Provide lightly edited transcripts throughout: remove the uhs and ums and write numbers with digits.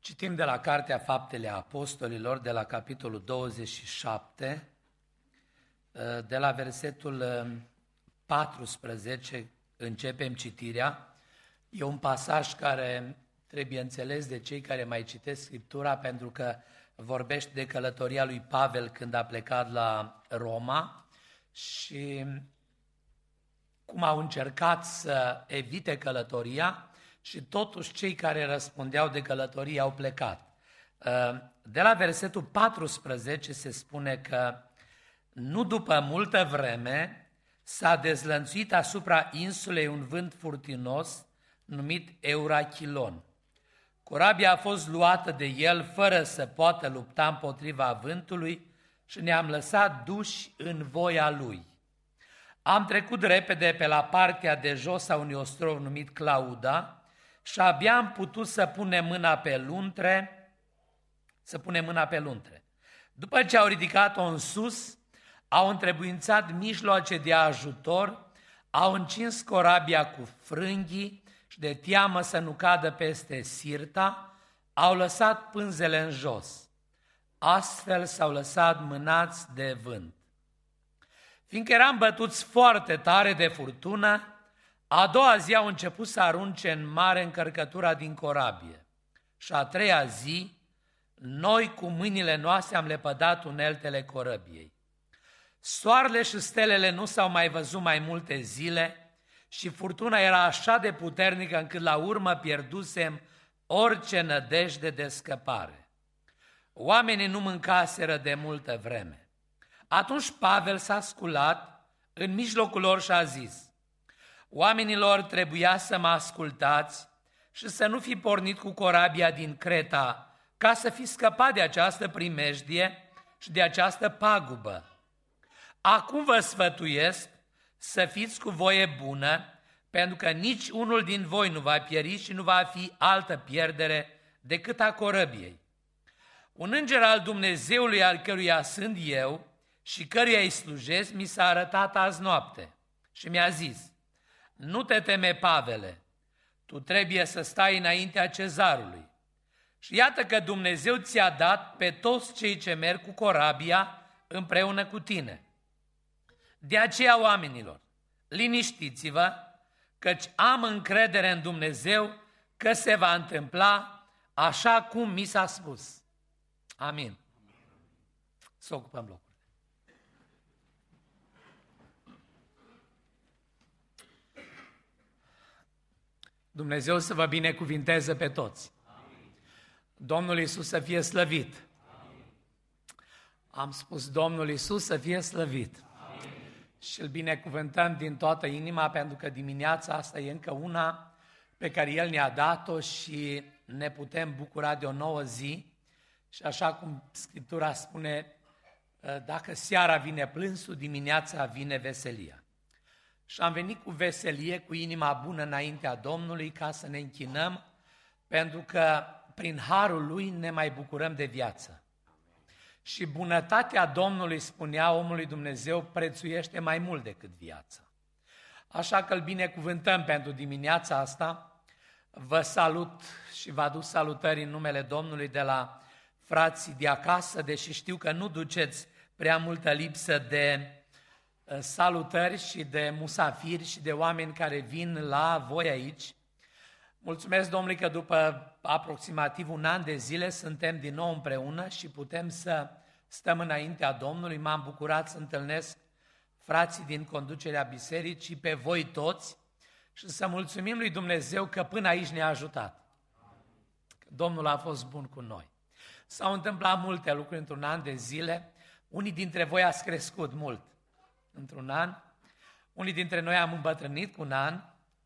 Citim de la Cartea Faptele Apostolilor, de la capitolul 27, de la versetul 14, începem citirea. E un pasaj care trebuie înțeles de cei care mai citesc Scriptura, pentru că vorbește de călătoria lui Pavel când a plecat la Roma și cum au încercat să evite călătoria și totuși cei care răspundeau de călătorie au plecat. De la versetul 14 se spune că nu după multă vreme s-a dezlănțuit asupra insulei un vânt furtunos numit Eurachilon. Corabia a fost luată de el fără să poată lupta împotriva vântului și ne-am lăsat duși în voia lui. Am trecut repede pe la partea de jos a unui ostrov numit Clauda și abia am putut să punem mâna pe luntre. După ce au ridicat-o în sus, au întrebuințat mijloace de ajutor, au încins corabia cu frânghii și de teamă să nu cadă peste Sirta, au lăsat pânzele în jos. Astfel s-au lăsat mânați de vânt. Fiindcă eram bătuți foarte tare de furtună, a doua zi au început să arunce în mare încărcătura din corabie. Și a treia zi, noi cu mâinile noastre am lepădat uneltele corăbiei. Soarele și stelele nu s-au mai văzut mai multe zile și furtuna era așa de puternică încât la urmă pierdusem orice nădejde de scăpare. Oamenii nu mâncaseră de multă vreme. Atunci Pavel s-a sculat în mijlocul lor și a zis: oamenilor, trebuia să mă ascultați și să nu fi pornit cu corabia din Creta, ca să fi scăpat de această primejdie și de această pagubă. Acum vă sfătuiesc să fiți cu voie bună, pentru că nici unul din voi nu va pieri și nu va fi altă pierdere decât a corăbiei. Un înger al Dumnezeului, al căruia sunt eu și căruia îi slujesc, mi s-a arătat azi noapte și mi-a zis: nu te teme, Pavele, tu trebuie să stai înaintea cezarului. Și iată că Dumnezeu ți-a dat pe toți cei ce merg cu corabia împreună cu tine. De aceea, oamenilor, liniștiți-vă, căci am încredere în Dumnezeu că se va întâmpla așa cum mi s-a spus. Amin. Să ocupăm locul. Dumnezeu să vă binecuvinteze pe toți. Amin. Domnul Iisus să fie slăvit. Amin. Am spus Domnul Iisus să fie slăvit. Amin. Și îl binecuvântăm din toată inima, pentru că dimineața asta e încă una pe care El ne-a dat-o și ne putem bucura de o nouă zi. Și așa cum Scriptura spune, dacă seara vine plânsul, dimineața vine veselia. Și am venit cu veselie, cu inima bună înaintea Domnului, ca să ne închinăm, pentru că prin harul Lui ne mai bucurăm de viață. Și bunătatea Domnului, spunea omului Dumnezeu, prețuiește mai mult decât viața. Așa că îl binecuvântăm pentru dimineața asta. Vă salut și vă aduc salutări în numele Domnului de la frații de acasă, deși știu că nu duceți prea multă lipsă de salutări și de musafiri și de oameni care vin la voi aici. Mulțumesc Domnului că după aproximativ un an de zile suntem din nou împreună și putem să stăm înaintea Domnului. M-am bucurat să întâlnesc frații din conducerea bisericii, pe voi toți, și să mulțumim lui Dumnezeu că până aici ne-a ajutat. Că Domnul a fost bun cu noi. S-au întâmplat multe lucruri într-un an de zile. Unii dintre voi ați crescut mult într-un an. Unii dintre noi am îmbătrânit cu un an.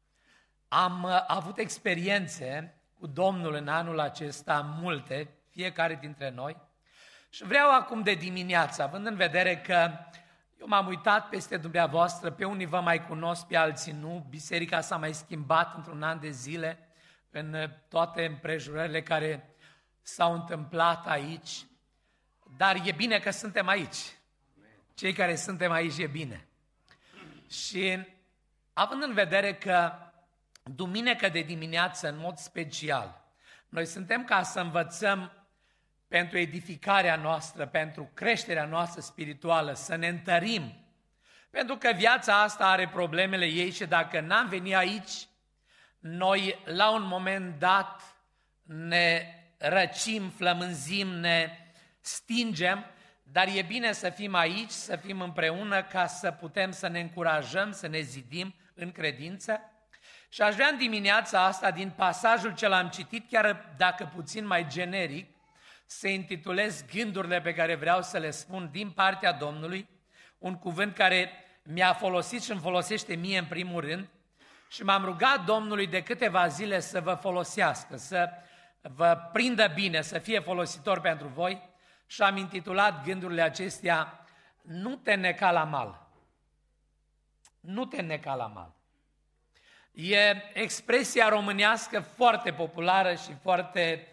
Am avut experiențe cu Domnul în anul acesta, multe, fiecare dintre noi. Și vreau acum de dimineață, având în vedere că eu m-am uitat peste dumneavoastră, pe unii vă mai cunosc, pe alții nu, biserica s-a mai schimbat într-un an de zile în toate împrejurările care s-au întâmplat aici, dar e bine că suntem aici. Cei care suntem aici e bine. Și având în vedere că duminică de dimineață, în mod special, Noi suntem ca să învățăm pentru edificarea noastră, pentru creșterea noastră spirituală, să ne întărim. Pentru că viața asta are problemele ei și dacă n-am venit aici, noi la un moment dat ne răcim, flămânzim, ne stingem, dar e bine să fim aici, să fim împreună ca să putem să ne încurajăm, să ne zidim în credință. Și aș vrea în dimineața asta, din pasajul ce l-am citit, chiar dacă puțin mai generic, să intitulez gândurile pe care vreau să le spun din partea Domnului, un cuvânt care mi-a folosit și îmi folosește mie în primul rând, și m-am rugat Domnului de câteva zile să vă folosească, să vă prindă bine, să fie folositor pentru voi, și am intitulat gândurile acestea, nu te neca la mal. Nu te neca la mal. E expresia românească foarte populară și foarte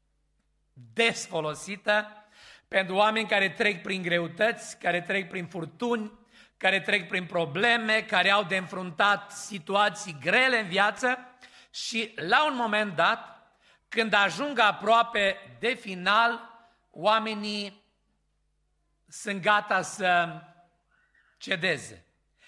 des folosită pentru oameni care trec prin greutăți, care trec prin furtuni, care trec prin probleme, care au de înfruntat situații grele în viață și la un moment dat, când ajung aproape de final, oamenii sunt gata să cedeze.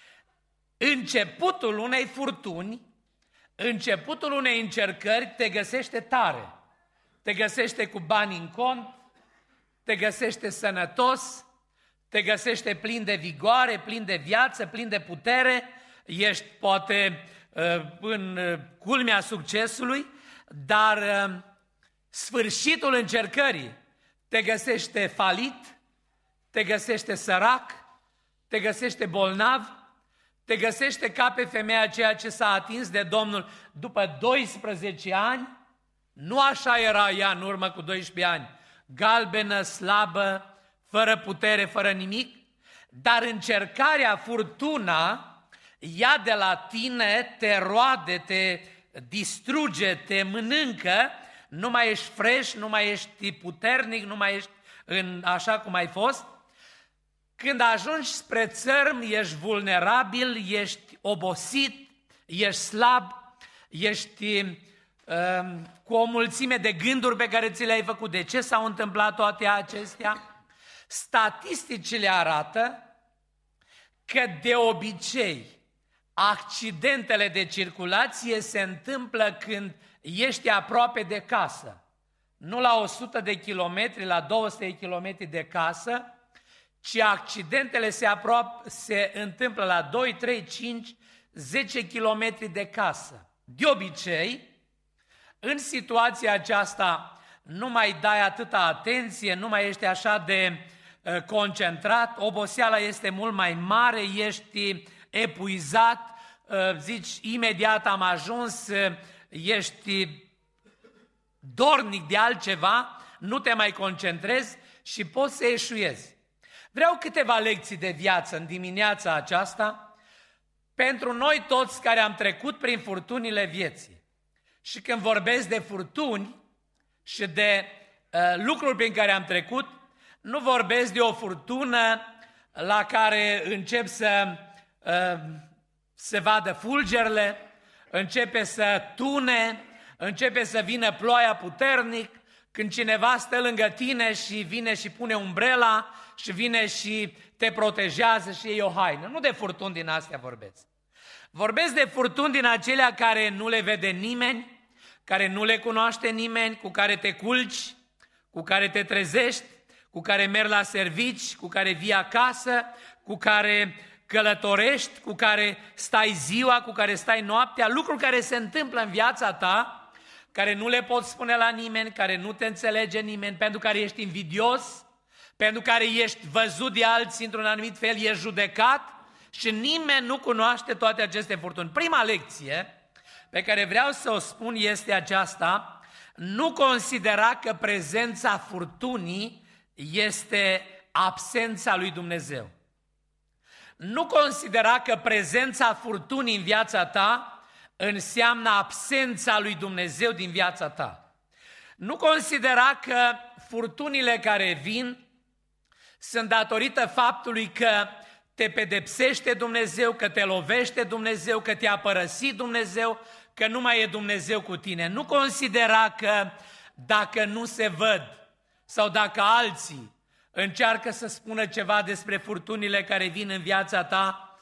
Începutul unei furtuni, începutul unei încercări te găsește tare, te găsește cu bani în cont, te găsește sănătos, te găsește plin de vigoare, plin de viață, plin de putere, ești poate în culmea succesului, dar sfârșitul încercării te găsește falit, te găsește sărac, te găsește bolnav, te găsește ca pe femeia aceea ce s-a atins de Domnul după 12 ani, nu așa era ea în urmă cu 12 ani, galbenă, slabă, fără putere, fără nimic, dar încercarea, furtuna, ia de la tine, te roade, te distruge, te mănâncă, nu mai ești fresh, nu mai ești puternic, nu mai ești așa cum ai fost. Când ajungi spre țărm, ești vulnerabil, ești obosit, ești slab, ești cu o mulțime de gânduri pe care ți le-ai făcut. De ce s-au întâmplat toate acestea? Statisticile arată că de obicei accidentele de circulație se întâmplă când ești aproape de casă. Nu la 100 de kilometri, la 200 de kilometri de casă, ci accidentele se întâmplă la 2, 3, 5, 10 kilometri de casă. De obicei, în situația aceasta nu mai dai atâta atenție, nu mai ești așa de concentrat, oboseala este mult mai mare, ești epuizat, zici imediat am ajuns, ești dornic de altceva, nu te mai concentrezi și poți să eșuezi. Vreau câteva lecții de viață în dimineața aceasta pentru noi toți care am trecut prin furtunile vieții. Și când vorbesc de furtuni și de lucruri prin care am trecut, nu vorbesc de o furtună la care încep să se vadă fulgerele, începe să tune, începe să vină ploaia puternic, când cineva stă lângă tine și vine și pune umbrela și vine și te protejează și iei o haină. Nu de furtuni din astea vorbesc. Vorbesc de furtuni din acelea care nu le vede nimeni, care nu le cunoaște nimeni, cu care te culci, cu care te trezești, cu care mergi la servici, cu care vii acasă, cu care călătorești, cu care stai ziua, cu care stai noaptea, lucruri care se întâmplă în viața ta, care nu le poți spune la nimeni, care nu te înțelege nimeni, pentru care ești invidios, pentru care ești văzut de alții într-un anumit fel, ești judecat și nimeni nu cunoaște toate aceste furtuni. Prima lecție pe care vreau să o spun este aceasta: nu considera că prezența furtunii este absența lui Dumnezeu. Nu considera că prezența furtunii în viața ta înseamnă absența lui Dumnezeu din viața ta. Nu considera că furtunile care vin sunt datorită faptului că te pedepsește Dumnezeu, că te lovește Dumnezeu, că te-a părăsit Dumnezeu, că nu mai e Dumnezeu cu tine. Nu considera că dacă nu se văd sau dacă alții încearcă să spună ceva despre furtunile care vin în viața ta,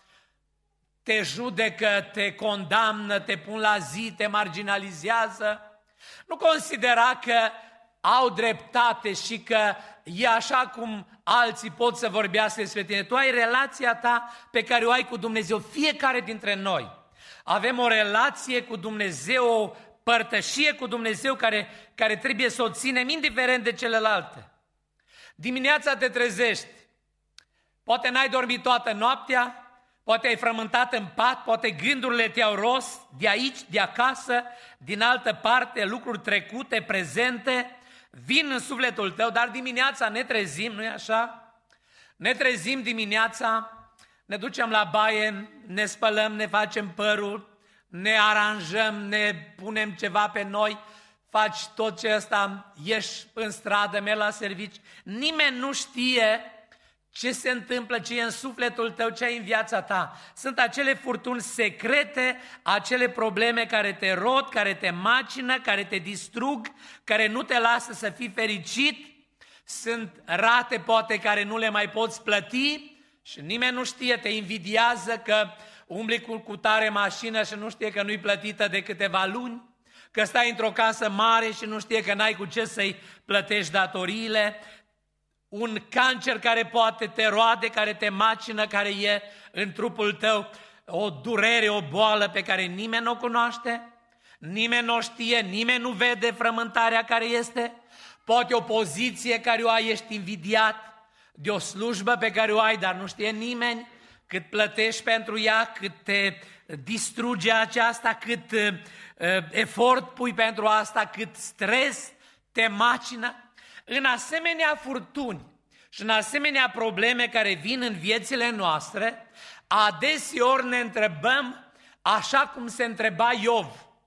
te judecă, te condamnă, te pun la zi, te marginalizează, nu considera că au dreptate și că e așa cum alții pot să vorbească despre tine. Tu ai relația ta pe care o ai cu Dumnezeu. Fiecare dintre noi avem o relație cu Dumnezeu, o părtășie cu Dumnezeu care trebuie să o ținem indiferent de celelalte. Dimineața te trezești, poate n-ai dormit toată noaptea, poate ai frământat în pat, poate gândurile te-au rost de aici, de acasă, din altă parte, lucruri trecute, prezente, vin în sufletul tău, dar dimineața ne trezim, nu-i așa? Ne trezim dimineața, ne ducem la baie, ne spălăm, ne facem părul, ne aranjăm, ne punem ceva pe noi, faci tot ce ăsta, ieși în stradă, mergi la servici. Nimeni nu știe ce se întâmplă, ce e în sufletul tău, ce ai în viața ta. Sunt acele furtuni secrete, acele probleme care te rod, care te macină, care te distrug, care nu te lasă să fii fericit. Sunt rate poate care nu le mai poți plăti și nimeni nu știe, te invidiază că umbli cu tare mașină și nu știe că nu-i plătită de câteva luni, că stai într-o casă mare și nu știe că n-ai cu ce să-i plătești datoriile, un cancer care poate te roade, care te macină, care e în trupul tău, o durere, o boală pe care nimeni nu o cunoaște, nimeni nu o știe, nimeni nu vede frământarea care este, poate o poziție care o ai, ești invidiat, de o slujbă pe care o ai, dar nu știe nimeni, cât plătești pentru ea, cât te distruge aceasta, cât efort pui pentru asta, cât stres te macină. În asemenea furtuni și în asemenea probleme care vin în viețile noastre, adeseori ne întrebăm așa cum se întreba Iov.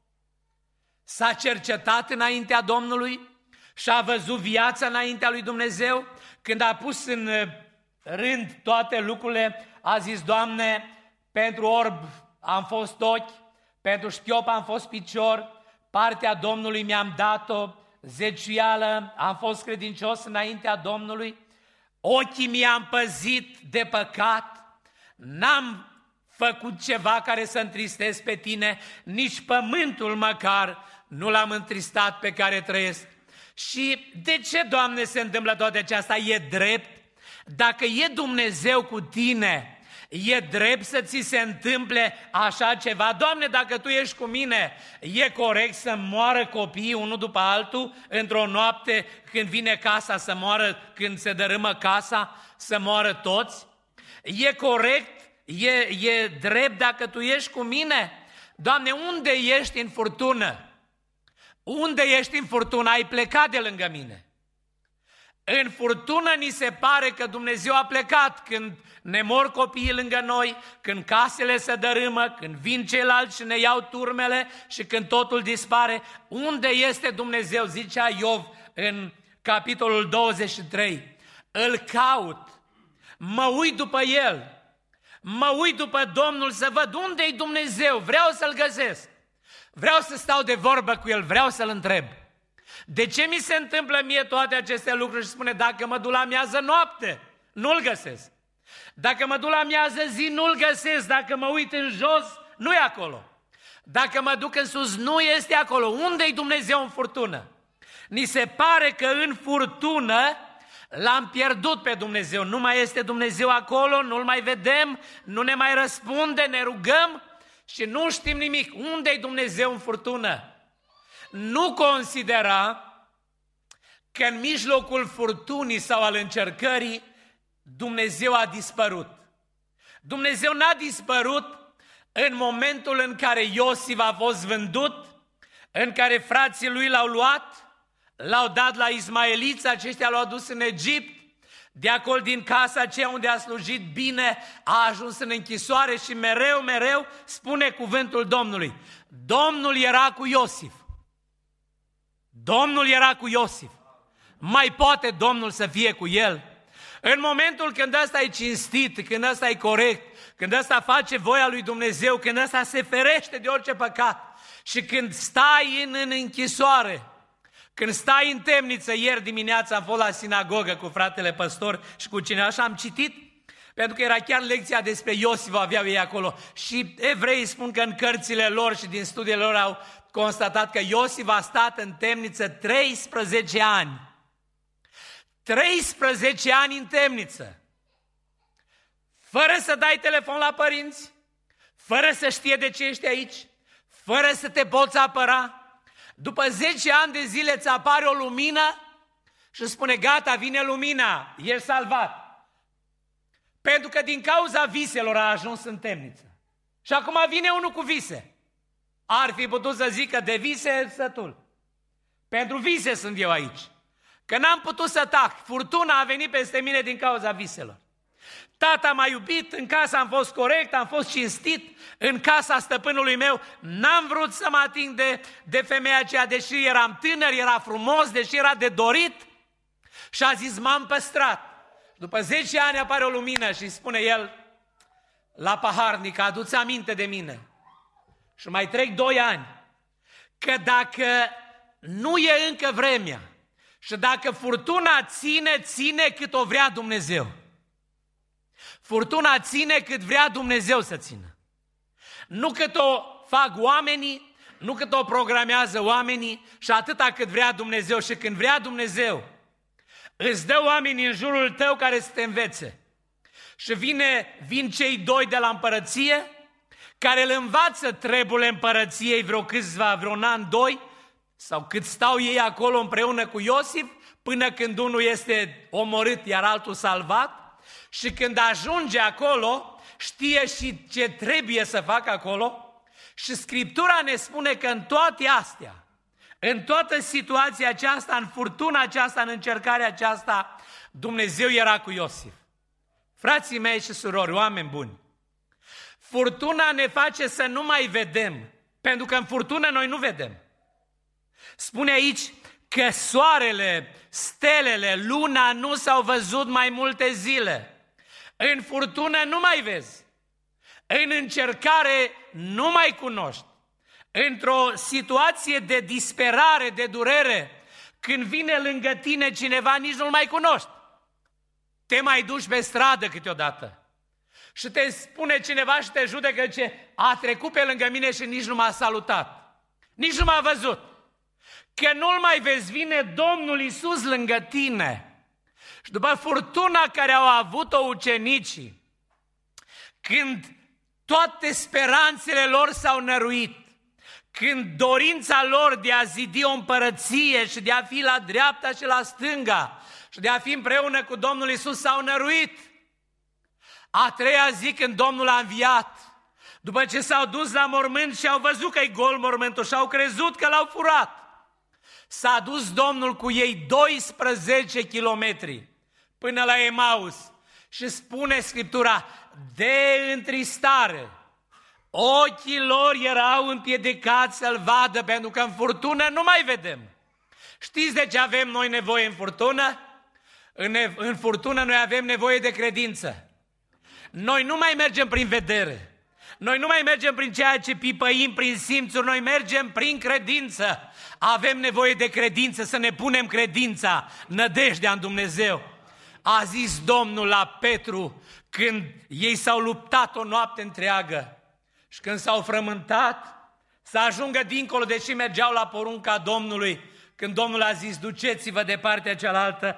S-a cercetat înaintea Domnului și a văzut viața înaintea lui Dumnezeu. Când a pus în rând toate lucrurile, a zis: Doamne, pentru orb am fost ochi, pentru șchiop am fost picior, partea Domnului mi-am dat-o, zeciuială, am fost credincios înaintea Domnului, ochii mi-am păzit de păcat, n-am făcut ceva care să întristez pe tine, nici pământul măcar nu l-am întristat pe care trăiesc. Și de ce, Doamne, se întâmplă toate acestea? E drept? Dacă e Dumnezeu cu tine, e drept să ți se întâmple așa ceva? Doamne, dacă Tu ești cu mine, e corect să moară copiii unul după altul într-o noapte când vine casa să moară, când se dărâmă casa, să moară toți? E corect? E drept dacă Tu ești cu mine? Doamne, unde ești în furtună? Unde ești în furtună? Ai plecat de lângă mine. În furtună ni se pare că Dumnezeu a plecat când ne mor copiii lângă noi, când casele se dărâmă, când vin ceilalți și ne iau turmele și când totul dispare. Unde este Dumnezeu? Zicea Iov în capitolul 23. Îl caut, mă uit după El, mă uit după Domnul să văd unde-i Dumnezeu, vreau să-L găsesc, vreau să stau de vorbă cu El, vreau să-L întreb. De ce mi se întâmplă mie toate aceste lucruri? Și spune: dacă mă duc la miază noapte, nu-L găsesc. Dacă mă duc la miază zi, nu-L găsesc. Dacă mă uit în jos, nu e acolo. Dacă mă duc în sus, nu este acolo. Unde-i Dumnezeu în furtună? Ni se pare că în furtună l-am pierdut pe Dumnezeu. Nu mai este Dumnezeu acolo, nu-L mai vedem, nu ne mai răspunde, ne rugăm și nu știm nimic. Unde-i Dumnezeu în furtună? Nu considera că în mijlocul furtunii sau al încercării Dumnezeu a dispărut. Dumnezeu n-a dispărut în momentul în care Iosif a fost vândut, în care frații lui l-au luat, l-au dat la ismaeliți, aceștia l-au adus în Egipt, de acolo din casa aceea unde a slujit bine, a ajuns în închisoare și mereu spune cuvântul Domnului: Domnul era cu Iosif. Domnul era cu Iosif. Mai poate Domnul să fie cu el? În momentul când ăsta e cinstit, când ăsta e corect, când ăsta face voia lui Dumnezeu, când ăsta se ferește de orice păcat și când stai în închisoare, Când stai în temniță, ieri dimineața am fost la sinagogă cu fratele păstor și cu cineva și am citit, pentru că era chiar lecția despre Iosif, aveau ei acolo. Și evreii spun că în cărțile lor și din studiile lor au constatat că Iosif a stat în temniță 13 ani. 13 ani în temniță. Fără să dai telefon la părinți, fără să știe de ce ești aici, fără să te poți apăra. După 10 ani de zile îți apare o lumină și spune, gata, vine lumina, ești salvat. Pentru că din cauza viselor a ajuns în temniță. Și acum vine unul cu vise. Ar fi putut să zică, de vise sătul. Pentru vise sunt eu aici. Că n-am putut să tac. Furtuna a venit peste mine din cauza viselor. Tata m-a iubit, în casa am fost corect, am fost cinstit, în casa stăpânului meu n-am vrut să mă ating de femeia aceea, deși eram tânăr, era frumos, deși era de dorit. Și a zis, m-am păstrat. După 10 ani apare o lumină și spune el la paharnic, adu-ți aminte de mine. Și mai trec 2 ani, că dacă nu e încă vremea și dacă furtuna ține cât o vrea Dumnezeu. Furtuna ține cât vrea Dumnezeu să țină. Nu cât o fac oamenii, nu cât o programează oamenii și atâta cât vrea Dumnezeu. Și când vrea Dumnezeu, îți dă oamenii în jurul tău care să te învețe. Și vin cei 2 de la împărăție, care îl învață treburile împărăției vreo un an, 2, sau cât stau ei acolo împreună cu Iosif, până când unul este omorât, iar altul salvat. Și când ajunge acolo, știe și ce trebuie să facă acolo. Și Scriptura ne spune că în toate astea, în toată situația aceasta, în furtuna aceasta, în încercarea aceasta, Dumnezeu era cu Iosif. Frații mei și surori, oameni buni, furtuna ne face să nu mai vedem, pentru că în furtună noi nu vedem. Spune aici că soarele, stelele, luna nu s-au văzut mai multe zile. În furtună nu mai vezi. În încercare nu mai cunoști. Într-o situație de disperare, de durere, când vine lângă tine cineva, nici nu-l mai cunoști. Te mai duci pe stradă câteodată și te spune cineva și te judecă ce a trecut pe lângă mine și nici nu m-a salutat. Nici nu m-a văzut. Că nu-l mai vezi, vine Domnul Iisus lângă tine. Și după furtuna care au avut-o ucenicii, când toate speranțele lor s-au năruit, când dorința lor de a zidi o împărăție și de a fi la dreapta și la stânga și de a fi împreună cu Domnul Iisus s-au năruit, a treia zi când Domnul a înviat, după ce s-au dus la mormânt și au văzut că e gol mormântul și au crezut că l-au furat, s-a dus Domnul cu ei 12 kilometri până la Emaus și spune Scriptura, de întristare, ochii lor erau împiedicați să-L vadă, pentru că în furtună nu mai vedem. Știți de ce avem noi nevoie în furtună? În furtună noi avem nevoie de credință. Noi nu mai mergem prin vedere. Noi nu mai mergem prin ceea ce pipăim, prin simțuri, noi mergem prin credință. Avem nevoie de credință, să ne punem credința, nădejdea în Dumnezeu. A zis Domnul la Petru când ei s-au luptat o noapte întreagă și când s-au frământat să ajungă dincolo, deși mergeau la porunca Domnului, când Domnul a zis, duceți-vă de partea cealaltă,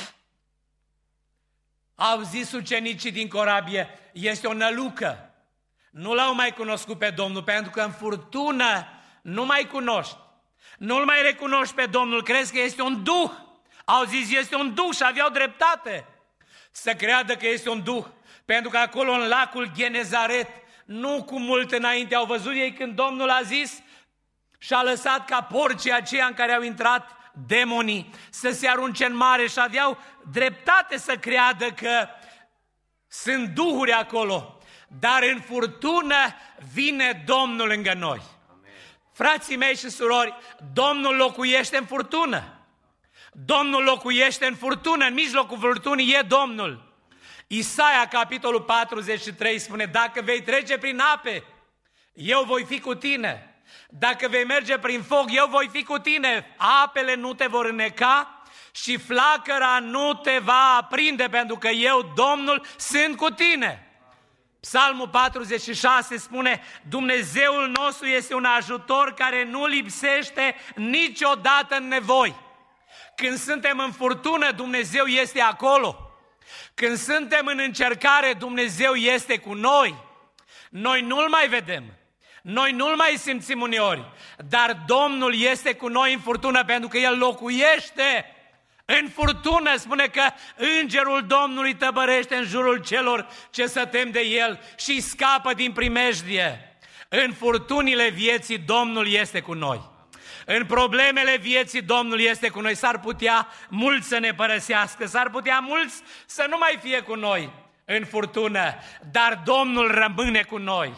au zis ucenicii din corabie, este o nălucă. Nu l-au mai cunoscut pe Domnul, pentru că în furtună nu mai cunoști. Nu-L mai recunoști pe Domnul, crezi că este un duh. Au zis, este un duh și aveau dreptate să creadă că este un duh. Pentru că acolo în lacul Genezaret, nu cu mult înainte au văzut ei când Domnul a zis și a lăsat ca porcii aceia în care au intrat demonii să se arunce în mare și aveau dreptate să creadă că sunt duhuri acolo. Dar în furtună vine Domnul lângă noi. Amen. Frații mei și surori, Domnul locuiește în furtună. Domnul locuiește în furtună, în mijlocul furtunii e Domnul. Isaia, capitolul 43, spune, dacă vei trece prin ape, eu voi fi cu tine. Dacă vei merge prin foc, eu voi fi cu tine. Apele nu te vor înneca și flacăra nu te va aprinde, pentru că eu, Domnul, sunt cu tine. Psalmul 46 spune, Dumnezeul nostru este un ajutor care nu lipsește niciodată în nevoi. Când suntem în furtună, Dumnezeu este acolo. Când suntem în încercare, Dumnezeu este cu noi. Noi nu-L mai vedem, noi nu-L mai simțim uneori, dar Domnul este cu noi în furtună, pentru că El locuiește în furtună. Spune că îngerul Domnului tăbărește în jurul celor ce se tem de El și scapă din primejdie. În furtunile vieții Domnul este cu noi. În problemele vieții Domnul este cu noi. S-ar putea mulți să ne părăsească, s-ar putea mulți să nu mai fie cu noi în furtună, dar Domnul rămâne cu noi.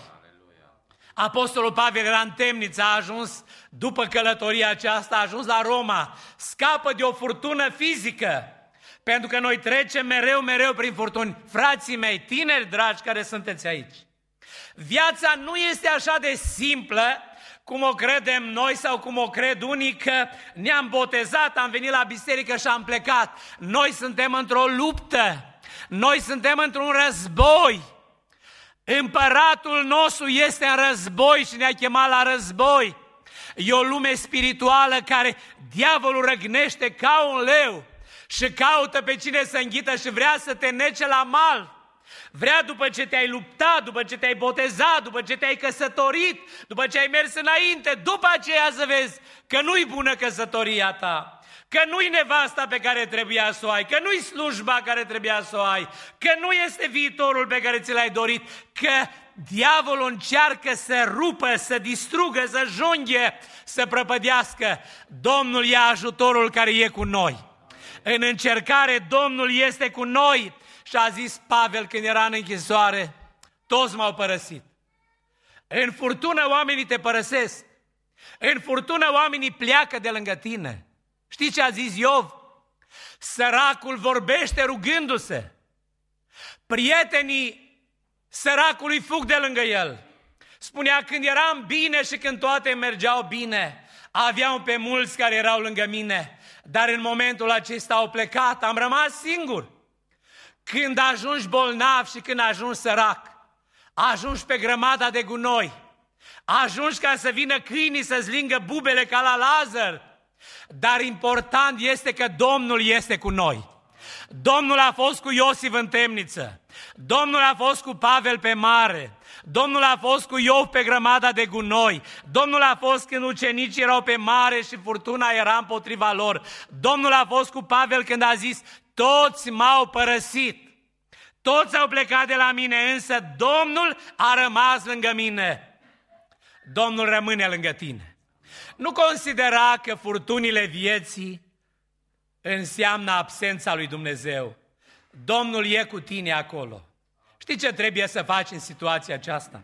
Apostolul Pavel era în temniță, a ajuns după călătoria aceasta, a ajuns la Roma, scapă de o furtună fizică, pentru că noi trecem mereu prin furtuni. Frații mei, tineri dragi care sunteți aici, viața nu este așa de simplă cum o credem noi sau cum o cred unii, că ne-am botezat, am venit la biserică și am plecat. Noi suntem într-o luptă, noi suntem într-un război. Împăratul nostru este în război și ne-a chemat la război. E o lume spirituală care diavolul răgnește ca un leu și caută pe cine să înghită și vrea să te nece la mal. Vrea, după ce te-ai luptat, după ce te-ai botezat, după ce te-ai căsătorit, după ce ai mers înainte, după aceea să vezi că nu-i bună căsătoria ta, că nu-i nevasta pe care trebuia să o ai, că nu-i slujba care trebuia să o ai, că nu este viitorul pe care ți l-ai dorit, că diavolul încearcă să rupă, să distrugă, să junghe, să prăpădească. Domnul e ajutorul care e cu noi. În încercare Domnul este cu noi. Și a zis Pavel când era în închisoare, toți m-au părăsit. În furtună oamenii te părăsesc. În furtună oamenii pleacă de lângă tine. Știi ce a zis Iov? Săracul vorbește rugându-se. Prietenii săracului fug de lângă el. Spunea, când eram bine și când toate mergeau bine, aveam pe mulți care erau lângă mine, dar în momentul acesta au plecat, am rămas singur. Când ajungi bolnav și când ajungi sărac, ajungi pe grămada de gunoi, ajungi ca să vină câinii să-ți lingă bubele ca la Lazar, dar important este că Domnul este cu noi. Domnul a fost cu Iosif în temniță, Domnul a fost cu Pavel pe mare, Domnul a fost cu Iov pe grămada de gunoi, Domnul a fost când ucenicii erau pe mare și furtuna era împotriva lor, Domnul a fost cu Pavel când a zis, toți m-au părăsit, toți au plecat de la mine, însă Domnul a rămas lângă mine. Domnul rămâne lângă tine. Nu considera că furtunile vieții înseamnă absența lui Dumnezeu. Domnul e cu tine acolo. Știi ce trebuie să faci în situația aceasta?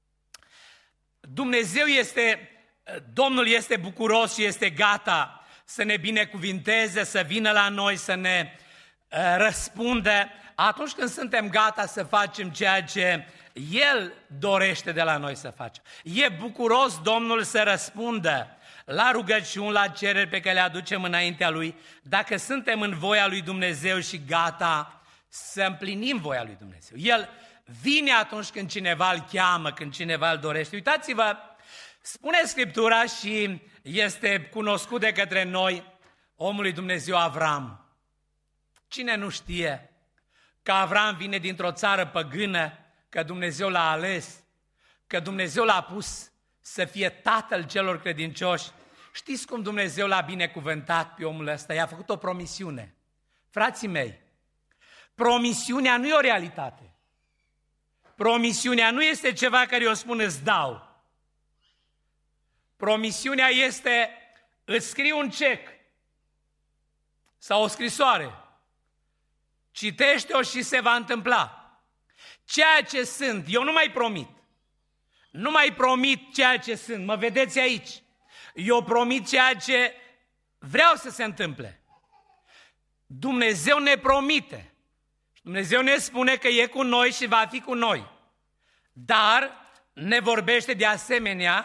Domnul este bucuros și este gata să ne binecuvinteze, să vină la noi, să ne răspundă atunci când suntem gata să facem ceea ce El dorește de la noi să facem. E bucuros Domnul să răspundă la rugăciuni, la cereri pe care le aducem înaintea Lui, dacă suntem în voia Lui Dumnezeu și gata să împlinim voia Lui Dumnezeu. El vine atunci când cineva îl cheamă, când cineva îl dorește. Uitați-vă, spune Scriptura și este cunoscut de către noi omul lui Dumnezeu Avram. Cine nu știe că Avram vine dintr-o țară păgână, că Dumnezeu l-a ales, că Dumnezeu l-a pus să fie tatăl celor credincioși? Știți cum Dumnezeu l-a binecuvântat pe omul ăsta? I-a făcut o promisiune. Frații mei, promisiunea nu e o realitate. Promisiunea nu este ceva care eu spun îți dau. Promisiunea este îți scriu un cec sau o scrisoare. Citește-o și se va întâmpla. Ceea ce sunt, eu nu mai promit. Nu mai promit ceea ce sunt, mă vedeți aici. Eu promit ceea ce vreau să se întâmple. Dumnezeu ne promite. Dumnezeu ne spune că e cu noi și va fi cu noi. Dar ne vorbește de asemenea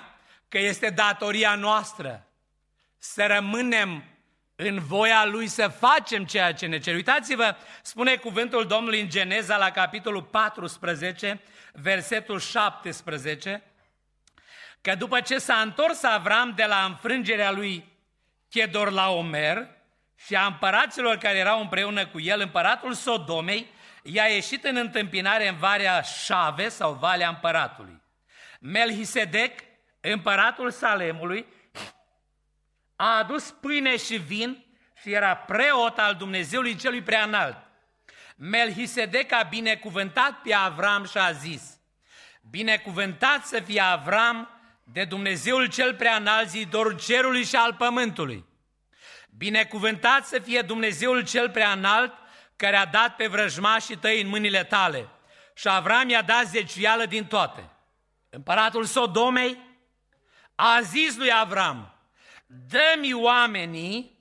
că este datoria noastră să rămânem în voia Lui, să facem ceea ce ne cere. Uitați-vă, spune cuvântul Domnului în Geneza la capitolul 14, versetul 17, că după ce s-a întors Avram de la înfrângerea lui Chedorlaomer și a împăraților care erau împreună cu el, împăratul Sodomei i-a ieșit în întâmpinare în Valea Șave sau Valea Împăratului. Melchisedec, împăratul Salemului, a adus pâine și vin și era preot al Dumnezeului celui preanalt. Melchisedec a binecuvântat pe Avram și a zis: binecuvântat să fie Avram de Dumnezeul cel preanalt, zidorul cerului și al pământului. Binecuvântat să fie Dumnezeul cel preanalt, care a dat pe vrăjmașii tăi în mâinile tale. Și Avram i-a dat zeciuială din toate. Împăratul Sodomei a zis lui Avram: dă-mi oamenii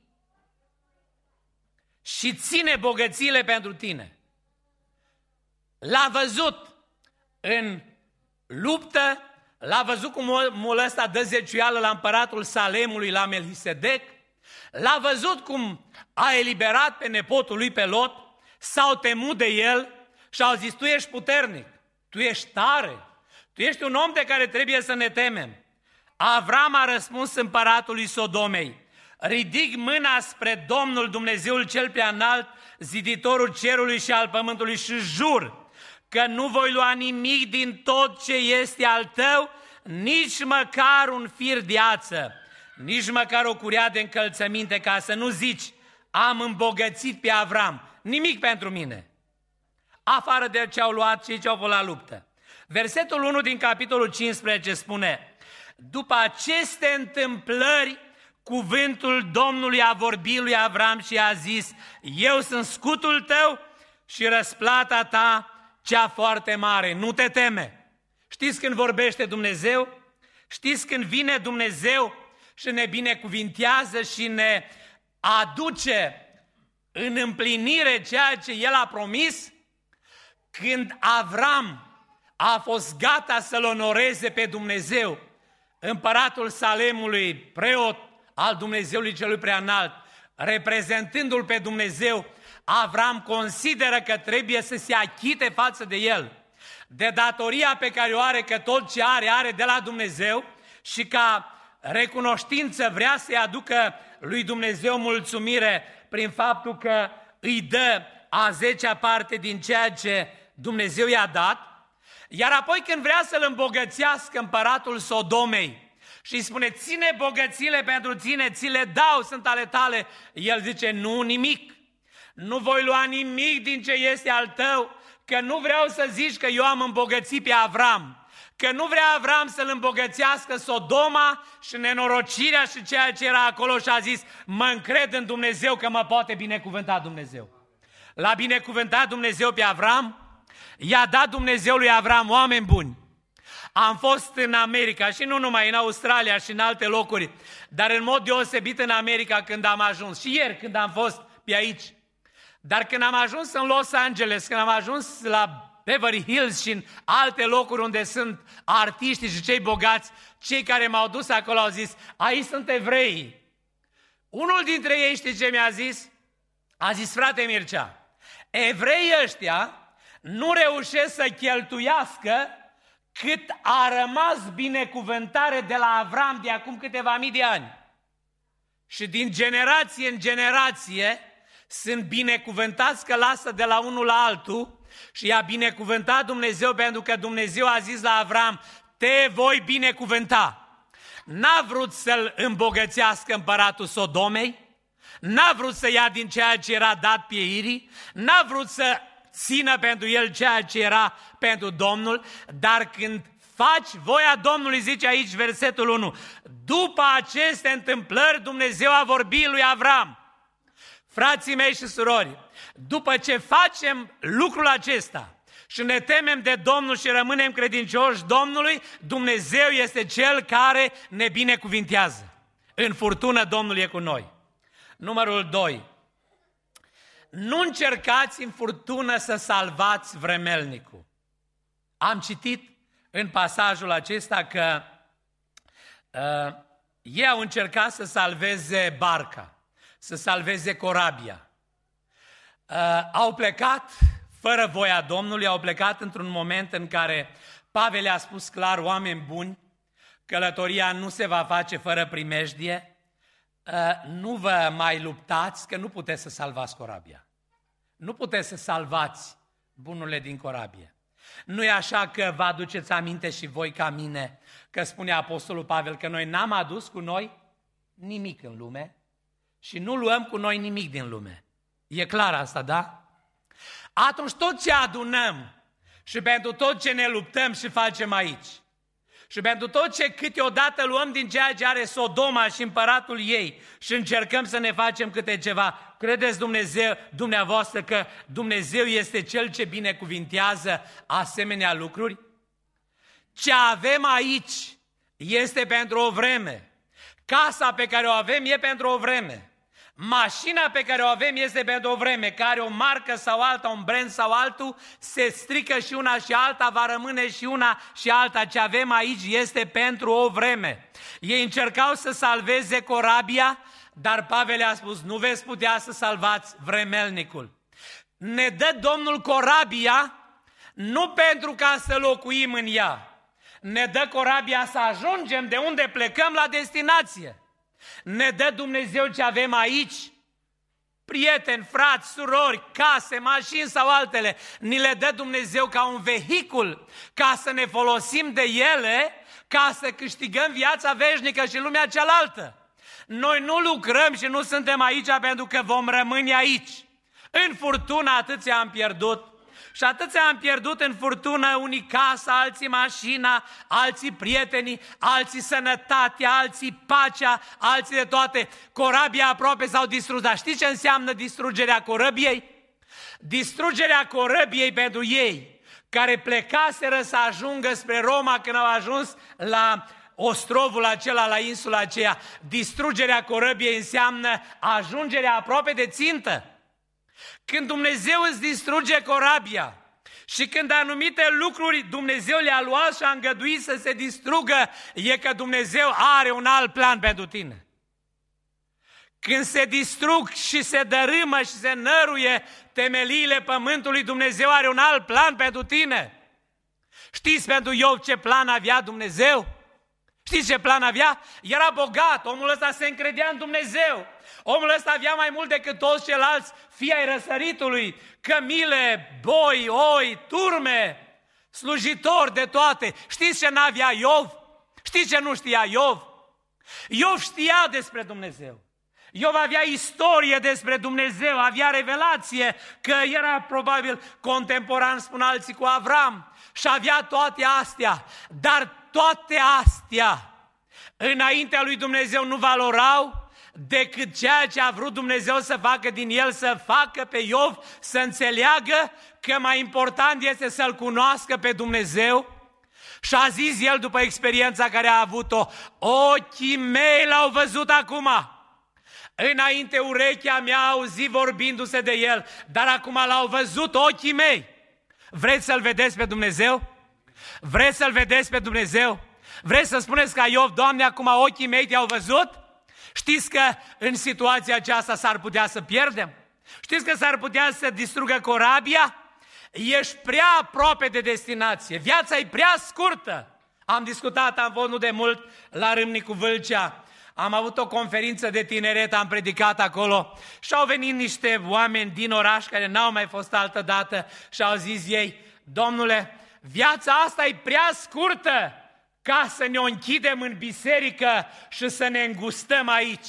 și ține bogățiile pentru tine. L-a văzut în luptă, l-a văzut cum omul ăsta dă zeciuială la împăratul Salemului, la Melchisedec, l-a văzut cum a eliberat pe nepotul lui pe Lot, s-au temut de el și au zis: tu ești puternic, tu ești tare, tu ești un om de care trebuie să ne temem. Avram a răspuns împăratului Sodomei: ridic mâna spre Domnul Dumnezeul cel preanalt, ziditorul cerului și al pământului, și jur că nu voi lua nimic din tot ce este al tău, nici măcar un fir de ață, nici măcar o curea de încălțăminte, ca să nu zici: am îmbogățit pe Avram, nimic pentru mine, afară de ce au luat cei ce au fost la luptă. Versetul 1 din capitolul 15 spune: după aceste întâmplări, cuvântul Domnului a vorbit lui Avram și a zis: eu sunt scutul tău și răsplata ta cea foarte mare, nu te teme. Știți când vorbește Dumnezeu? Știți când vine Dumnezeu și ne binecuvintează și ne aduce în împlinire ceea ce El a promis? Când Avram a fost gata să-L onoreze pe Dumnezeu, împăratul Salemului, preot al Dumnezeului celui preanalt, reprezentându-L pe Dumnezeu, Avram consideră că trebuie să se achite față de el, de datoria pe care o are, că tot ce are de la Dumnezeu, și ca recunoștință vrea să-i aducă lui Dumnezeu mulțumire prin faptul că îi dă a 10-a parte din ceea ce Dumnezeu i-a dat. Iar apoi când vrea să-l îmbogățească împăratul Sodomei și îi spune: ține bogățile pentru tine, ți le dau, sunt ale tale, el zice: nu, nimic. Nu voi lua nimic din ce este al tău, că nu vreau să zici că eu am îmbogățit pe Avram, că nu vrea Avram să-l îmbogățească Sodoma și nenorocirea și ceea ce era acolo, și a zis: mă încred în Dumnezeu că mă poate binecuvânta Dumnezeu. L-a binecuvântat Dumnezeu pe Avram, i-a dat Dumnezeu lui Avram oameni buni. Am fost în America și nu numai, în Australia și în alte locuri, dar în mod deosebit în America când am ajuns, și ieri când am fost pe aici. Dar când am ajuns în Los Angeles, când am ajuns la Beverly Hills și în alte locuri unde sunt artiștii și cei bogați, cei care m-au dus acolo au zis: aici sunt evrei. Unul dintre ei, știi ce mi-a zis? A zis: frate Mircea, evreii ăștia nu reușesc să cheltuiască cât a rămas binecuvântare de la Avram de acum câteva mii de ani. Și din generație în generație sunt binecuvântați că lasă de la unul la altul, și i-a binecuvântat Dumnezeu pentru că Dumnezeu a zis la Avram: te voi binecuvânta. N-a vrut să-l îmbogățească împăratul Sodomei, n-a vrut să ia din ceea ce era dat pieirii, n-a vrut să țină pentru el ceea ce era pentru Domnul, dar când faci voia Domnului, zice aici versetul 1, după aceste întâmplări Dumnezeu a vorbit lui Avram. Frații mei și surori, după ce facem lucrul acesta și ne temem de Domnul și rămânem credincioși Domnului, Dumnezeu este Cel care ne binecuvintează. În furtună Domnul e cu noi. Numărul 2. Nu încercați în furtună să salvați vremelnicul. Am citit în pasajul acesta că Ei au încercat să salveze barca, să salveze corabia. Au plecat fără voia Domnului, au plecat într-un moment în care Pavel le-a spus clar: oameni buni, călătoria nu se va face fără primejdie, nu vă mai luptați că nu puteți să salvați corabia. Nu puteți să salvați bunurile din corabie. Nu e așa că vă aduceți aminte și voi ca mine că spune Apostolul Pavel că noi n-am adus cu noi nimic în lume și nu luăm cu noi nimic din lume. E clar asta, da? Atunci tot ce adunăm și pentru tot ce ne luptăm și facem aici și pentru tot ce câteodată luăm din ceea ce are Sodoma și împăratul ei și încercăm să ne facem câte ceva, credeți dumneavoastră că Dumnezeu este Cel ce binecuvintează asemenea lucruri? Ce avem aici este pentru o vreme. Casa pe care o avem e pentru o vreme. Mașina pe care o avem este pentru o vreme, care o marcă sau alta, un brand sau altul, se strică și una și alta, va rămâne și una și alta. Ce avem aici este pentru o vreme. Ei încercau să salveze corabia, dar Pavel le-a spus: nu veți putea să salvați vremelnicul. Ne dă Domnul corabia nu pentru ca să locuim în ea. Ne dă corabia să ajungem de unde plecăm la destinație. Ne dă Dumnezeu ce avem aici, prieteni, frați, surori, case, mașini sau altele, ni le dă Dumnezeu ca un vehicul, ca să ne folosim de ele, ca să câștigăm viața veșnică și lumea cealaltă. Noi nu lucrăm și nu suntem aici pentru că vom rămâne aici. În furtună atâția am pierdut. Și atâția am pierdut în furtună, unii casa, alții mașina, alții prietenii, alții sănătatea, alții pacea, alții de toate. Corabia aproape s-au distrus. Dar știți ce înseamnă distrugerea corăbiei? Distrugerea corăbiei pentru ei, care plecaseră să ajungă spre Roma când au ajuns la ostrovul acela, la insula aceea. Distrugerea corăbiei înseamnă ajungerea aproape de țintă. Când Dumnezeu îți distruge corabia și când anumite lucruri Dumnezeu le-a luat și a îngăduit să se distrugă, e că Dumnezeu are un alt plan pentru tine. Când se distrug și se dărâmă și se năruie temeliile pământului, Dumnezeu are un alt plan pentru tine. Știți pentru Iov ce plan avea Dumnezeu? Știți ce plan avea? Era bogat, omul ăsta se încredea în Dumnezeu. Omul ăsta avea mai mult decât toți ceilalți fii ai răsăritului, cămile, boi, oi, turme, slujitori de toate. Știți ce n-avea Iov? Știți ce nu știa Iov? Iov știa despre Dumnezeu. Iov avea istorie despre Dumnezeu, avea revelație că era probabil contemporan, spun alții, cu Avram și avea toate astea, dar toate astea înaintea lui Dumnezeu nu valorau decât ceea ce a vrut Dumnezeu să facă din el, să facă pe Iov să înțeleagă că mai important este să-L cunoască pe Dumnezeu. Și a zis el după experiența care a avut-o: ochii mei l-au văzut acum, înainte urechea mea a auzit vorbindu-se de el, dar acum l-au văzut ochii mei. Vreți să-L vedeți pe Dumnezeu? Vreți să-L vedeți pe Dumnezeu? Vreți să spuneți ca Iov: Doamne, acum ochii mei te-au văzut? Știți că în situația aceasta s-ar putea să pierdem? Știți că s-ar putea să distrugă corabia? Ești prea aproape de destinație, viața e prea scurtă. Am discutat, am fost nu de mult la Râmnicu Vâlcea, am avut o conferință de tineret, am predicat acolo și au venit niște oameni din oraș care n-au mai fost altă dată și au zis ei: Domnule, viața asta e prea scurtă ca să ne o închidem în biserică și să ne îngustăm aici.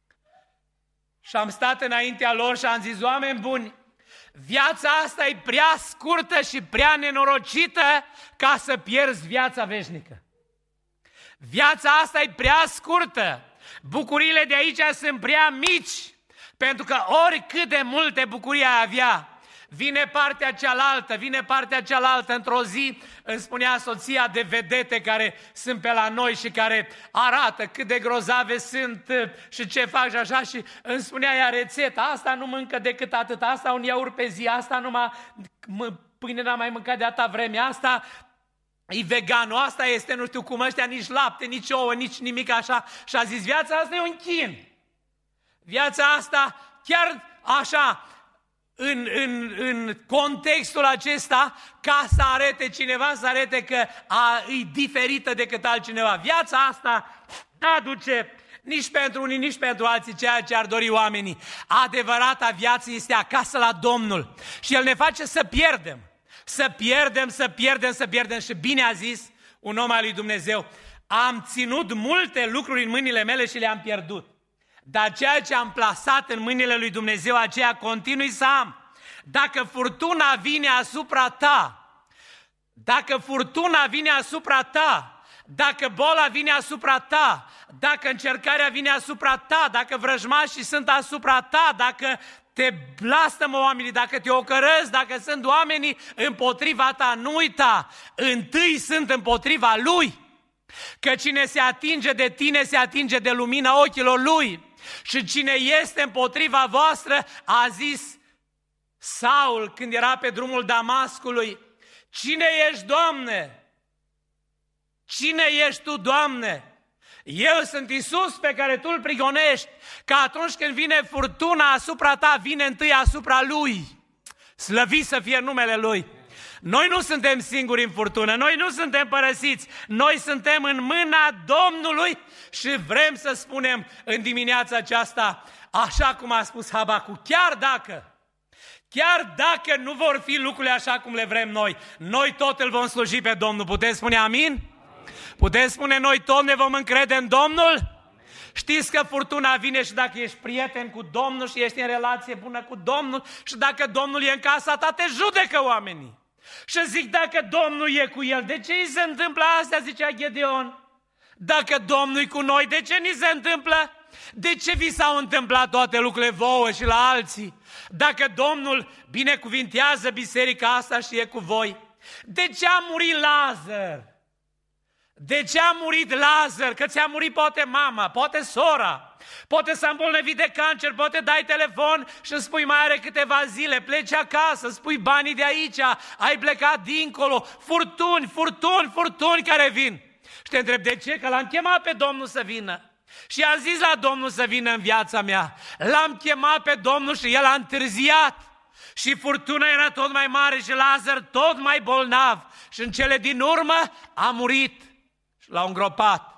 Și am stat înaintea lor și am zis: oameni buni, viața asta e prea scurtă și prea nenorocită ca să pierzi viața veșnică. Viața asta e prea scurtă. Bucuriile de aici sunt prea mici, pentru că oricât de multe bucurii ai avea, vine partea cealaltă. Într-o zi îmi spunea soția de vedete care sunt pe la noi și care arată cât de grozave sunt și ce fac și așa, și îmi spunea ea rețeta: asta nu mâncă decât atât, asta un iaurt pe zi, asta numai pâine n-am mai mâncat de atâta vreme, asta e veganul, asta este, nu știu cum, ăștia nici lapte, nici ouă, nici nimic așa. Și a zis, viața asta e un chin. Viața asta, chiar așa, în contextul acesta, ca să arate cineva, să arate că e diferită decât altcineva. Viața asta n-aduce nici pentru unii, nici pentru alții ceea ce ar dori oamenii. Adevărata viață este acasă la Domnul și El ne face să pierdem. Să pierdem și bine a zis un om al lui Dumnezeu, am ținut multe lucruri în mâinile mele și le-am pierdut. Dar ceea ce am plasat în mâinile lui Dumnezeu, aceea continui să am. Dacă furtuna vine asupra ta, dacă furtuna vine asupra ta, dacă boala vine asupra ta, dacă încercarea vine asupra ta, dacă vrăjmașii sunt asupra ta, dacă te blastămă oamenii, dacă te ocărăsc, dacă sunt oamenii împotriva ta, nu uita, întâi sunt împotriva lui. Că cine se atinge de tine, se atinge de lumina ochilor lui. Și cine este împotriva voastră, a zis Saul când era pe drumul Damascului, cine ești, Doamne? Cine ești Tu, Doamne? Eu sunt Iisus pe care Tu îl prigonești, că atunci când vine furtuna asupra ta, vine întâi asupra Lui. Slăvit să fie numele Lui. Noi nu suntem singuri în furtună, noi nu suntem părăsiți, noi suntem în mâna Domnului și vrem să spunem în dimineața aceasta, așa cum a spus Habacuc, chiar dacă nu vor fi lucrurile așa cum le vrem noi tot îl vom sluji pe Domnul. Puteți spune amin? Puteți spune noi tot ne vom încrede în Domnul? Știți că furtuna vine și dacă ești prieten cu Domnul și ești în relație bună cu Domnul și dacă Domnul e în casa ta, te judecă oamenii. Și zic, dacă Domnul e cu el, de ce îi se întâmplă astea, zicea Gedeon? Dacă Domnul e cu noi, de ce ni se întâmplă? De ce vi s-au întâmplat toate lucrurile vouă și la alții? Dacă Domnul binecuvintează biserica asta și e cu voi, de ce a murit Lazar? De ce a murit Lazar? Că ți-a murit poate mama, poate sora, poate s-a îmbolnăvit de cancer, poate dai telefon și îți spui mai are câteva zile, pleci acasă, spui banii de aici, ai plecat dincolo, furtuni care vin. Și te întreb de ce? Că l-am chemat pe Domnul să vină. Și am zis la Domnul să vină în viața mea. L-am chemat pe Domnul și El a întârziat. Și furtuna era tot mai mare și Lazar tot mai bolnav. Și în cele din urmă a murit. Și l-au îngropat.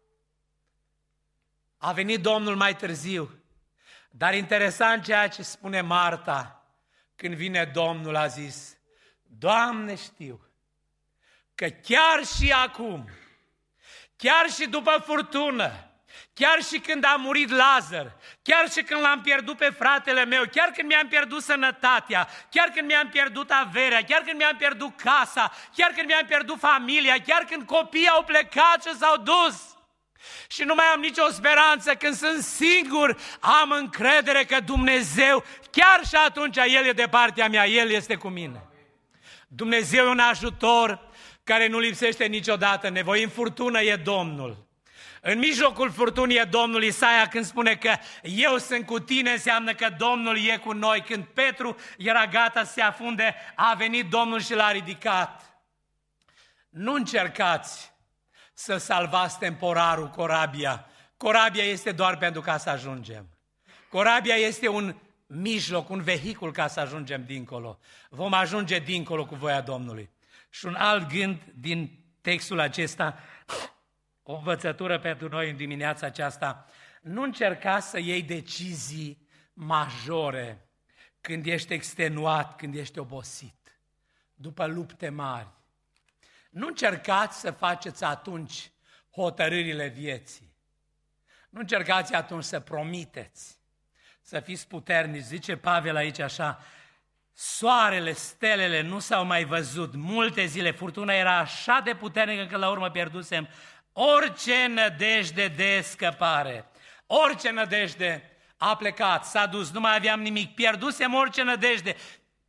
A venit Domnul mai târziu. Dar interesant ceea ce spune Marta. Când vine Domnul a zis, Doamne, știu că chiar și acum, chiar și după furtună, chiar și când a murit Lazar, chiar și când l-am pierdut pe fratele meu, chiar când mi-am pierdut sănătatea, chiar când mi-am pierdut averea, chiar când mi-am pierdut casa, chiar când mi-am pierdut familia, chiar când copiii au plecat și s-au dus și nu mai am nicio speranță, când sunt singur, am încredere că Dumnezeu, chiar și atunci El e de partea mea, El este cu mine. Dumnezeu e un ajutor care nu lipsește niciodată, nevoie în furtună e Domnul. În mijlocul furtunii e Domnul. Isaia când spune că eu sunt cu tine, înseamnă că Domnul e cu noi. Când Petru era gata să se afunde, a venit Domnul și l-a ridicat. Nu încercați să salvați temporarul corabia. Corabia este doar pentru ca să ajungem. Corabia este un mijloc, un vehicul ca să ajungem dincolo. Vom ajunge dincolo cu voia Domnului. Și un alt gând din textul acesta, o învățătură pentru noi în dimineața aceasta, nu încerca să iei decizii majore când ești extenuat, când ești obosit, după lupte mari. Nu încercați să faceți atunci hotărârile vieții. Nu încercați atunci să promiteți, să fiți puternici. Zice Pavel aici așa, soarele, stelele nu s-au mai văzut multe zile, furtuna era așa de puternică că la urmă pierdusem orice nădejde de scăpare. Orice nădejde a plecat, s-a dus, nu mai aveam nimic, pierdusem orice nădejde.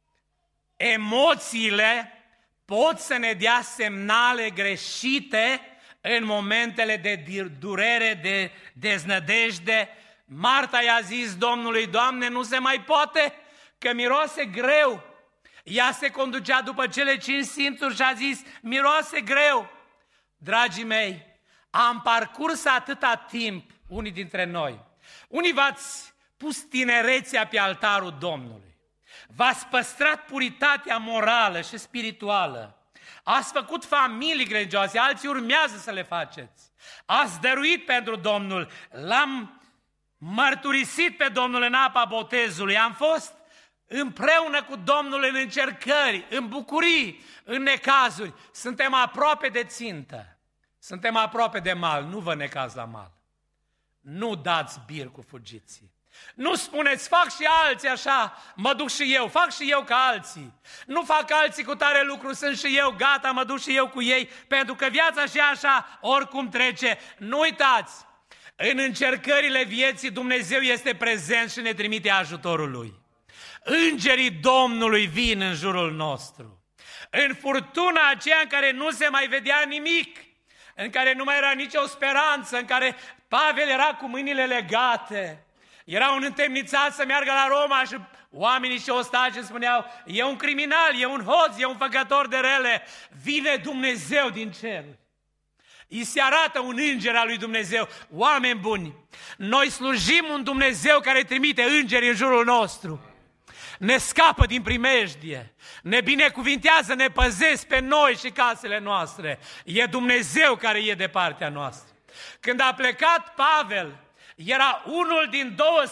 Emoțiile pot să ne dea semnale greșite în momentele de durere, de deznădejde. Marta i-a zis Domnului, Doamne, nu se mai poate, că miroase greu. Ea se conducea după cele 5 simțuri și a zis, miroase greu. Dragii mei, am parcurs atâta timp, unii dintre noi. Unii v-ați pus tinerețea pe altarul Domnului. V-ați păstrat puritatea morală și spirituală. Ați făcut familii credincioase, alții urmează să le faceți. Ați dăruit pentru Domnul, l-am mărturisit pe Domnul în apa botezului, am fost împreună cu Domnul în încercări, în bucurii, în necazuri. Suntem aproape de țintă, suntem aproape de mal, nu vă necați la mal. Nu dați bir cu fugiții. Nu spuneți, fac și alții așa, mă duc și eu, fac și eu ca alții. Nu fac alții cu tare lucru, sunt și eu, gata, mă duc și eu cu ei, pentru că viața și așa oricum trece. Nu uitați, în încercările vieții Dumnezeu este prezent și ne trimite ajutorul Lui. Îngerii Domnului vin în jurul nostru. În furtuna aceea în care nu se mai vedea nimic, în care nu mai era nicio speranță, în care Pavel era cu mâinile legate, era un întemnițat să meargă la Roma și oamenii și ostași spuneau, e un criminal, e un hoț, e un făcător de rele, vine Dumnezeu din ceruri. Îi se arată un înger al lui Dumnezeu. Oameni buni, noi slujim un Dumnezeu care trimite îngeri în jurul nostru. Ne scapă din primejdie, ne binecuvintează, ne păzesc pe noi și casele noastre. E Dumnezeu care e de partea noastră. Când a plecat Pavel, era unul din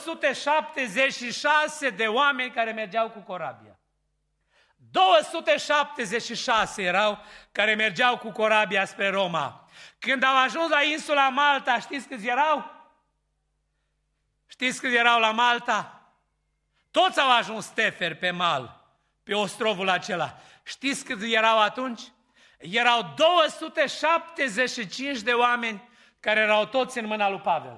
276 de oameni care mergeau cu corabia. 276 erau care mergeau cu corabia spre Roma. Când au ajuns la insula Malta, știți câți erau? Știți câți erau la Malta? Toți au ajuns teferi pe mal, pe ostrovul acela. Știți câți erau atunci? Erau 275 de oameni care erau toți în mâna lui Pavel.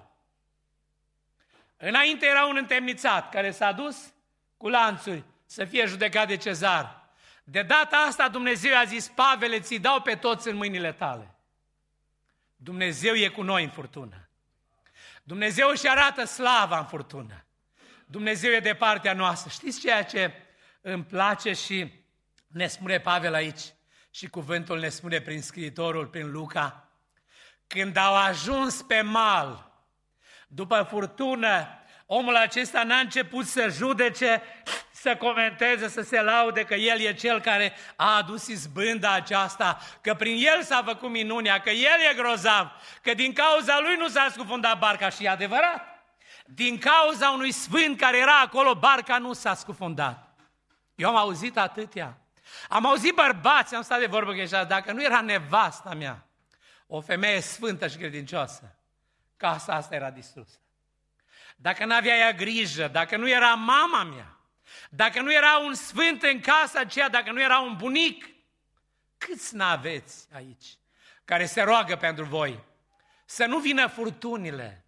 Înainte era un întemnițat care s-a dus cu lanțuri să fie judecat de Cezar. De data asta Dumnezeu a zis, Pavele, ți dau pe toți în mâinile tale. Dumnezeu e cu noi în furtună. Dumnezeu își arată slava în furtună. Dumnezeu e de partea noastră. Știți ceea ce îmi place și ne spune Pavel aici? Și cuvântul ne spune prin scriitorul, prin Luca. Când au ajuns pe mal, după furtună, omul acesta n-a început să judece, să comenteze, să se laude că el e cel care a adus izbânda aceasta, că prin el s-a făcut minunea, că el e grozav, că din cauza lui nu s-a scufundat barca și e adevărat. Din cauza unui sfânt care era acolo, barca nu s-a scufundat. Eu am auzit atâtea. Am auzit bărbați, am stat de vorbă cu ei, dacă nu era nevasta mea, o femeie sfântă și credincioasă, casa asta era distrusă. Dacă n-avea ea grijă, dacă nu era mama mea, dacă nu era un sfânt în casa aceea, dacă nu era un bunic, câți n-aveți aici care se roagă pentru voi? Să nu vină furtunile.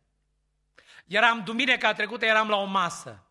Duminica trecută eram la o masă,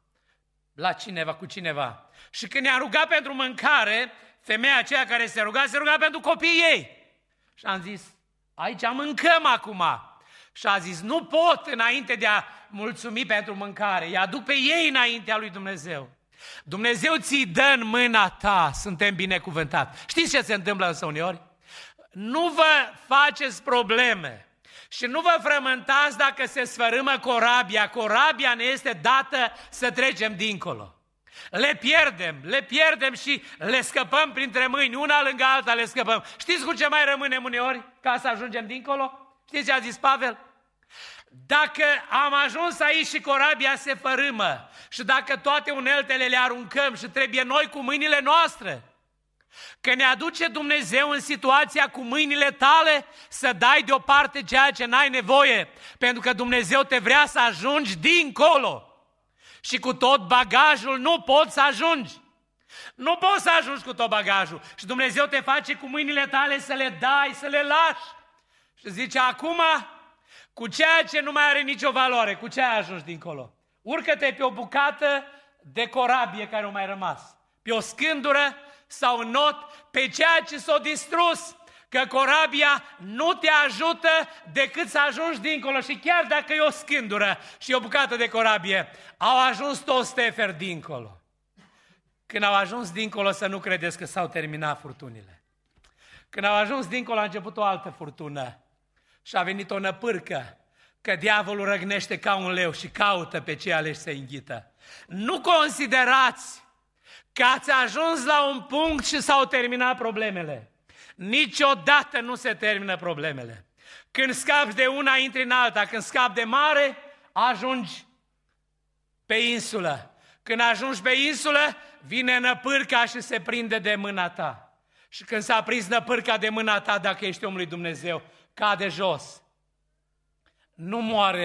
cu cineva. Și când ne-a rugat pentru mâncare, femeia aceea care se ruga pentru copiii ei. Și am zis, aici mâncăm acum. Și a zis, nu pot înainte de a mulțumi pentru mâncare, îi aduc pe ei înaintea lui Dumnezeu. Dumnezeu ți-i dă în mâna ta, suntem binecuvântați. Știți ce se întâmplă însă uneori? Nu vă faceți probleme și nu vă frământați dacă se sfărâmă corabia. Corabia ne este dată să trecem dincolo. Le pierdem și le scăpăm printre mâini, una lângă alta le scăpăm. Știți cu ce mai rămânem uneori ca să ajungem dincolo? Știți ce a zis Pavel? Dacă am ajuns aici și corabia se fărâmă și dacă toate uneltele le aruncăm și trebuie noi cu mâinile noastre, că ne aduce Dumnezeu în situația cu mâinile tale să dai deoparte ceea ce n-ai nevoie, pentru că Dumnezeu te vrea să ajungi dincolo. Și cu tot bagajul nu poți să ajungi. Nu poți să ajungi cu tot bagajul. Și Dumnezeu te face cu mâinile tale să le dai, să le lași. Și zice, acum, cu ceea ce nu mai are nicio valoare, cu ce ai ajuns dincolo? Urcă-te pe o bucată de corabie care a mai rămas, pe o scândură sau în not, pe ceea ce s-a distrus, că corabia nu te ajută decât să ajungi dincolo. Și chiar dacă e o scândură și o bucată de corabie, au ajuns toți teferi dincolo. Când au ajuns dincolo, să nu credeți că s-au terminat furtunile. Când au ajuns dincolo, a început o altă furtună și a venit o năpârcă, că diavolul răgnește ca un leu și caută pe cei aleși să înghită. Nu considerați că ați ajuns la un punct și s-au terminat problemele. Niciodată nu se termină problemele. Când scapi de una, intri în alta. Când scapi de mare, ajungi pe insulă. Când ajungi pe insulă, vine năpârca și se prinde de mâna ta. Și când s-a prins năpârca de mâna ta, dacă ești omul lui Dumnezeu, cade jos. Nu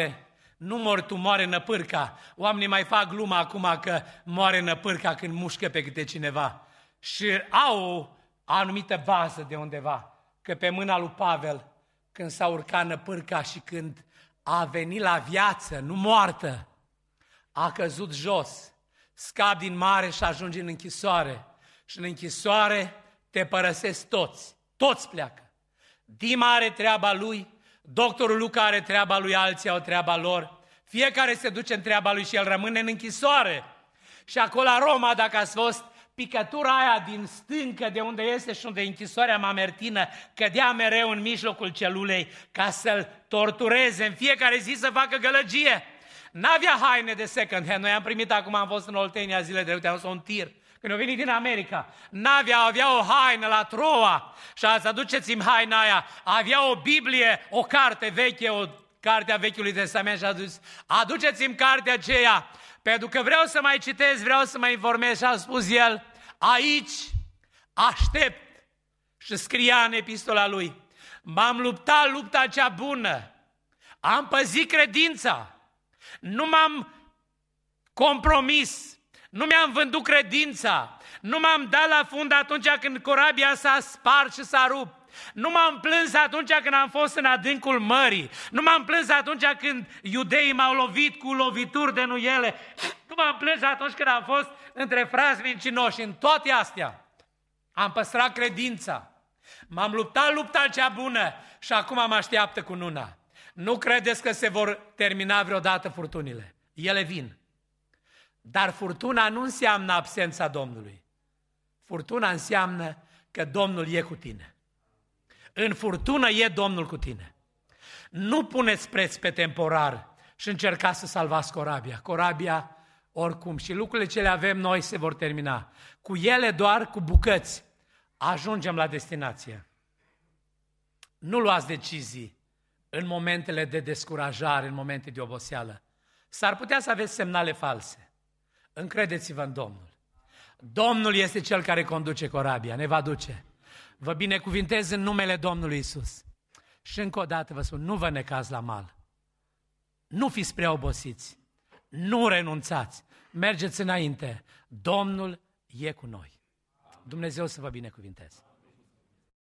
mori tu, moare năpârca. Oamenii mai fac gluma acum că moare năpârca când mușcă pe câte cineva. Și au o anumită bază de undeva. Că pe mâna lui Pavel, când s-a urcat năpârca și când a venit la viață, nu moartă, a căzut jos, scapi din mare și ajungi în închisoare. Și în închisoare te părăsesc toți. Toți pleacă. Dima are treaba lui, doctorul Luca are treaba lui, alții au treaba lor. Fiecare se duce în treaba lui și el rămâne în închisoare. Și acolo la Roma, dacă ați fost, picătura aia din stâncă de unde este și unde e închisoarea Mamertină, cădea mereu în mijlocul celulei ca să-l tortureze în fiecare zi să facă gălăgie. N-avea haine de second hand. Noi am primit acum, am fost în Oltenia zile trecute, am fost un tir. Când au venit din America, avea o haină la Troa și azi aduceți-mi haina aia. Avea o Biblie, o carte veche, o carte a Vechiului Testament și a zis, aduceți-mi cartea aceea, pentru că vreau să mai citesc, vreau să mă informez. Și a spus el, aici aștept. Și scria în epistola lui, m-am luptat lupta cea bună, am păzit credința, nu m-am compromis, nu mi-am vândut credința, nu m-am dat la fund atunci când corabia s-a spart și s-a rupt, nu m-am plâns atunci când am fost în adâncul mării, nu m-am plâns atunci când iudeii m-au lovit cu lovituri de nuiele, nu m-am plâns atunci când am fost între frați mincinoși. În toate astea am păstrat credința, m-am luptat lupta cea bună și acum mă așteaptă cununa. Nu credeți că se vor termina vreodată furtunile? Ele vin. Dar furtuna nu înseamnă absența Domnului. Furtuna înseamnă că Domnul e cu tine. În furtună e Domnul cu tine. Nu puneți preț pe temporar și încercați să salvați corabia. Corabia, oricum, și lucrurile ce le avem noi se vor termina. Cu ele doar, cu bucăți, ajungem la destinație. Nu luați decizii în momentele de descurajare, în momente de oboseală. S-ar putea să aveți semnale false. Încredeți-vă în Domnul. Domnul este Cel care conduce corabia, ne va duce. Vă binecuvintez în numele Domnului Iisus. Și încă o dată vă spun, nu vă necați la mal. Nu fiți prea obosiți. Nu renunțați. Mergeți înainte. Domnul e cu noi. Dumnezeu să vă binecuvinteze.